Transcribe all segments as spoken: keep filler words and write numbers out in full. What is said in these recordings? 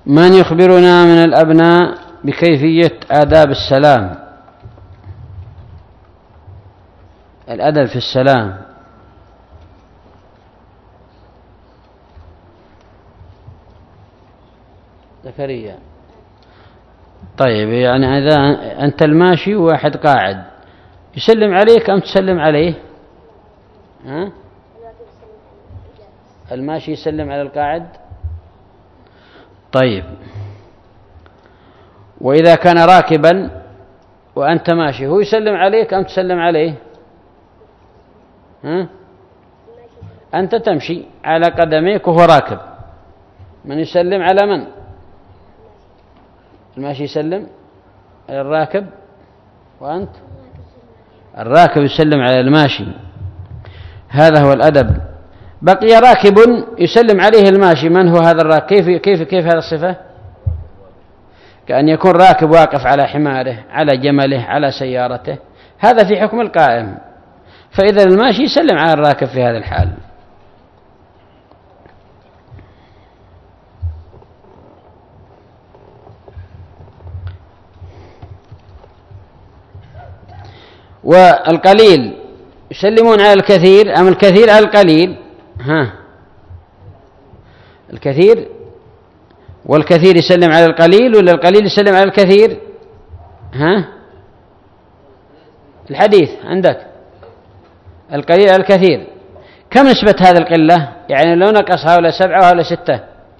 من يخبرنا من الأبناء بكيفية آداب السلام؟ الأدب في السلام. زكريا. طيب، يعني إذا أنت الماشي وواحد قاعد يسلم عليك أم تسلم عليه؟ ها؟ الماشي يسلم على القاعد. طيب، وإذا كان راكبا وأنت ماشي هو يسلم عليك أم تسلم عليه؟ ها؟ أنت تمشي على قدميك وهو راكب، من يسلم على من؟ الماشي يسلم على الراكب، وأنت الراكب يسلم على الماشي. هذا هو الأدب. بقي راكب يسلم عليه الماشي، من هو هذا الراكب؟ كيف كيف كيف هذه الصفة؟ كأن يكون راكب واقف على حماره، على جمله، على سيارته، هذا في حكم القائم. فإذا الماشي يسلم على الراكب في هذا الحال. والقليل يسلمون على الكثير أم الكثير على القليل؟ ها، الكثير. والكثير يسلم على القليل ولا القليل يسلم على الكثير؟ ها، الحديث عندك القليل على الكثير. كم نسبة هذه القلة؟ يعني لو نقص هؤلاء سبعة وهؤلاء ستة،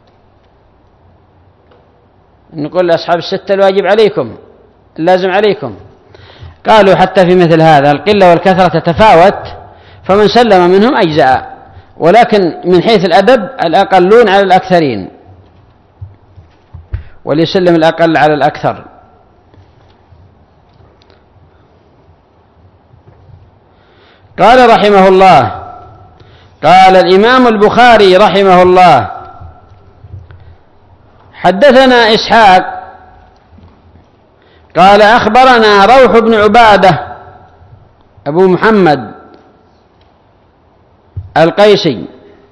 نقول لأصحاب الستة الواجب عليكم، اللازم عليكم. قالوا حتى في مثل هذا القلة والكثرة تتفاوت، فمن سلم منهم أجزاء، ولكن من حيث الأدب الأقلون على الأكثرين، وليسلم الأقل على الأكثر. قال رحمه الله، قال الإمام البخاري رحمه الله: حدثنا إسحاق قال أخبرنا روح بن عبادة أبو محمد القيسي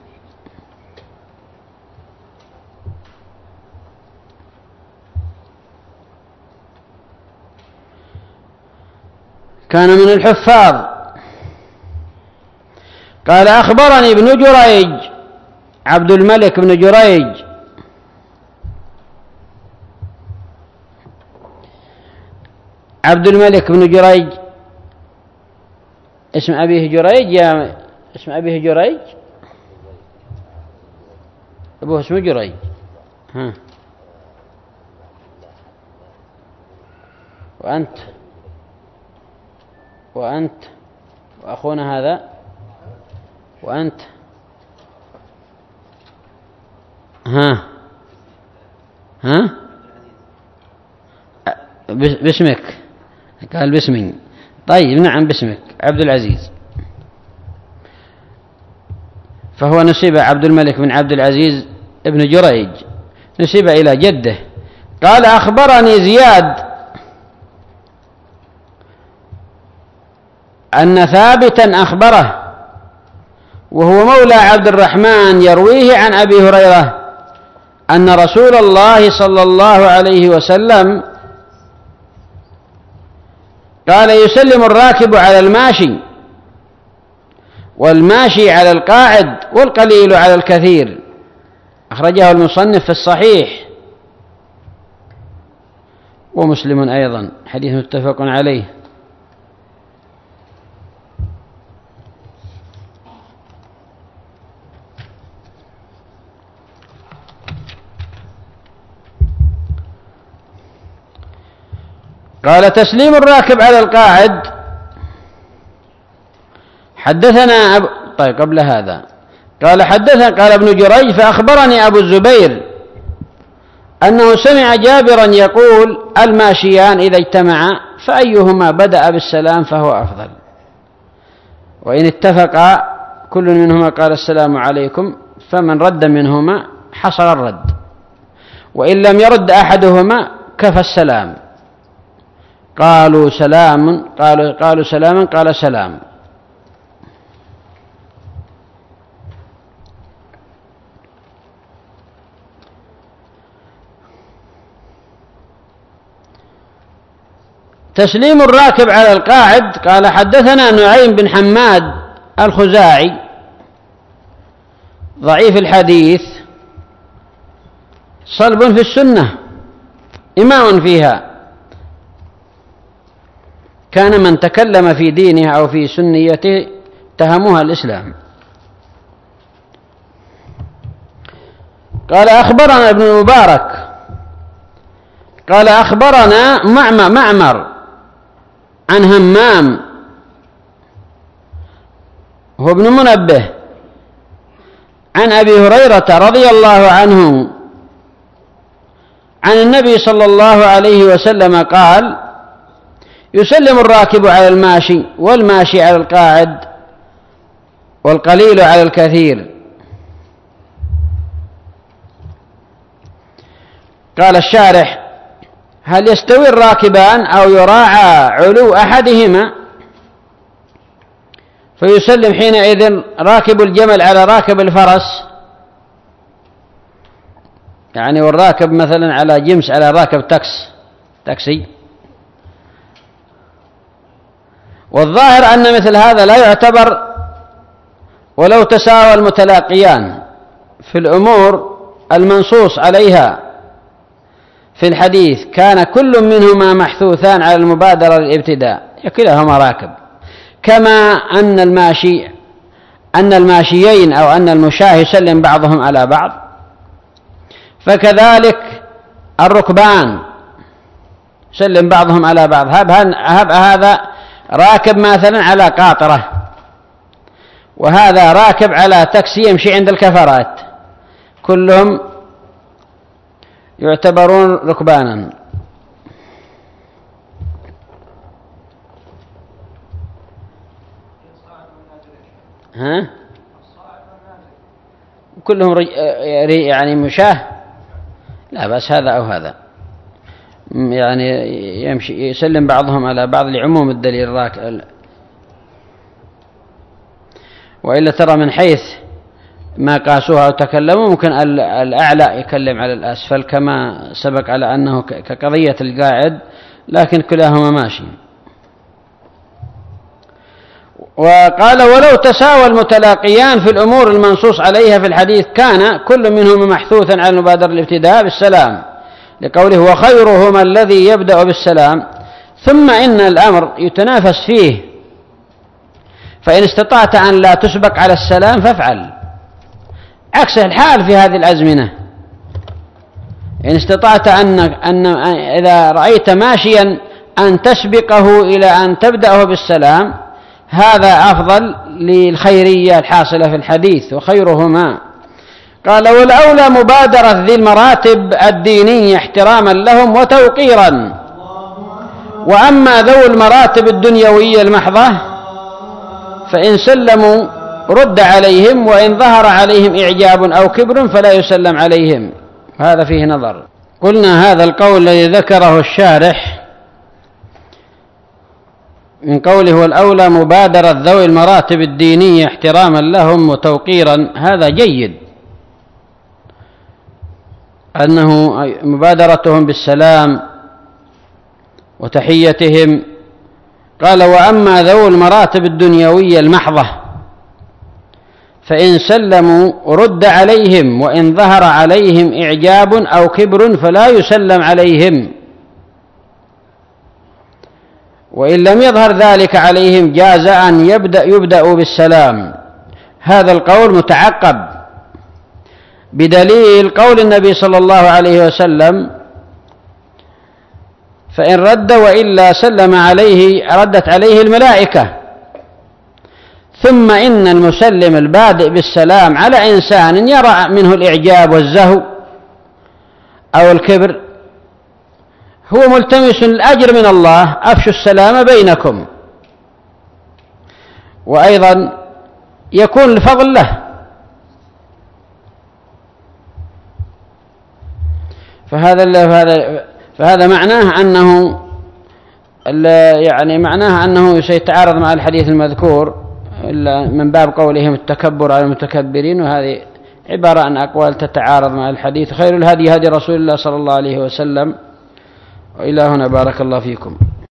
كان من الحفاظ. قال أخبرني ابن جريج عبد الملك بن جريج عبد الملك بن جريج اسم أبيه جريج، يا اسم أبيه جريج، أبوه اسمه جريج. ها، وأنت وأنت وأخونا هذا، وأنت ها ها باسمك، قال باسمي. طيب نعم باسمك عبد العزيز، فهو نسب عبد الملك بن عبد العزيز ابن جريج، نسب إلى جده. قال أخبرني زياد أن ثابتا أخبره، وهو مولى عبد الرحمن، يرويه عن أبي هريرة أن رسول الله صلى الله عليه وسلم قال: يسلم الراكب على الماشي، والماشي على القاعد، والقليل على الكثير. أخرجه المصنف في الصحيح، ومسلم أيضا، حديث متفق عليه. قال: تسليم الراكب على القاعد. حدثنا أب... طيب قبل هذا قال حدثنا قال ابن جريج: فأخبرني أبو الزبير أنه سمع جابرا يقول: الماشيان إذا اجتمعا فأيهما بدأ بالسلام فهو أفضل، وإن اتفقا كل منهما قال السلام عليكم، فمن رد منهما حصل الرد، وإن لم يرد أحدهما كفى السلام. قالوا سلام قالوا قالوا سلاما قال سلام. تسليم الراكب على القاعد. قال حدثنا نعيم بن حماد الخزاعي ضعيف الحديث صلب في السنة إمام فيها، كان من تكلم في دينه أو في سنيته اتهموها الإسلام. قال أخبرنا ابن المبارك قال أخبرنا معمر عن همام هو ابن منبه عن أبي هريرة رضي الله عنه عن النبي صلى الله عليه وسلم قال: يسلم الراكب على الماشي والماشي على القاعد والقليل على الكثير. قال الشارح: هل يستوي الراكبان أو يراعى علو أحدهما فيسلم حينئذ راكب الجمل على راكب الفرس، يعني والراكب مثلا على جمس على راكب تاكس تاكسي؟ والظاهر أن مثل هذا لا يعتبر ولو تساوى المتلاقيان في الأمور المنصوص عليها في الحديث، كان كل منهما محثوثان على المبادرة للابتداء، كلاهما راكب، كما أن الماشي أن الماشيين أو أن المشاة يسلم بعضهم على بعض، فكذلك الركبان يسلم بعضهم على بعض. هب هذا راكب مثلا على قاطرة وهذا راكب على تاكسي يمشي عند الكفرات، كلهم يعتبرون ركبانا. ها؟ كلهم يعني مشاه؟ لا بس هذا أو هذا يعني يمشي يسلم بعضهم على بعض لعموم الدليل الراكب. وإلا ترى من حيث ما قاسوها وتكلموا ممكن الأعلى يكلم على الأسفل كما سبق على أنه كقضية القاعد، لكن كلاهما ماشي. وقال: ولو تساوى المتلاقيان في الأمور المنصوص عليها في الحديث كان كل منهما محثوثا على المبادرة الابتداء بالسلام، لقوله: وخيرهما الذي يبدأ بالسلام. ثم إن الأمر يتنافس فيه، فإن استطعت أن لا تسبق على السلام فافعل، عكس الحال في هذه الأزمنة. إن استطعت أن, أن إذا رأيت ماشيا أن تسبقه إلى أن تبدأه بالسلام، هذا أفضل للخيرية الحاصلة في الحديث، وخيرهما. قال: والأولى مبادرة ذي المراتب الدينية احتراما لهم وتوقيرا، وأما ذو المراتب الدنيوية المحضة فإن سلموا رد عليهم، وإن ظهر عليهم إعجاب أو كبر فلا يسلم عليهم. هذا فيه نظر. قلنا هذا القول الذي ذكره الشارح من قوله: والأولى مبادرة ذوي المراتب الدينية احتراما لهم وتوقيرا، هذا جيد، أنه مبادرتهم بالسلام وتحيتهم. قال: وأما ذو المراتب الدنيوية المحضة فإن سلموا رد عليهم، وإن ظهر عليهم إعجاب أو كبر فلا يسلم عليهم، وإن لم يظهر ذلك عليهم جاز أن يبدأ يبدأ بالسلام. هذا القول متعقب بدليل قول النبي صلى الله عليه وسلم: فإن رد وإلا سلم عليه ردت عليه الملائكة. ثم إن المسلم البادئ بالسلام على إنسان يرى منه الإعجاب والزهو أو الكبر هو ملتمس الأجر من الله، أفشوا السلام بينكم، وأيضا يكون الفضل له. فهذا فهذا معناه أنه يعني معناه أنه سيتعارض مع الحديث المذكور من باب قولهم التكبر على المتكبرين، وهذه عبارة عن أقوال تتعارض مع الحديث. خير الهدي هدي رسول الله صلى الله عليه وسلم. وإلى هنا بارك الله فيكم.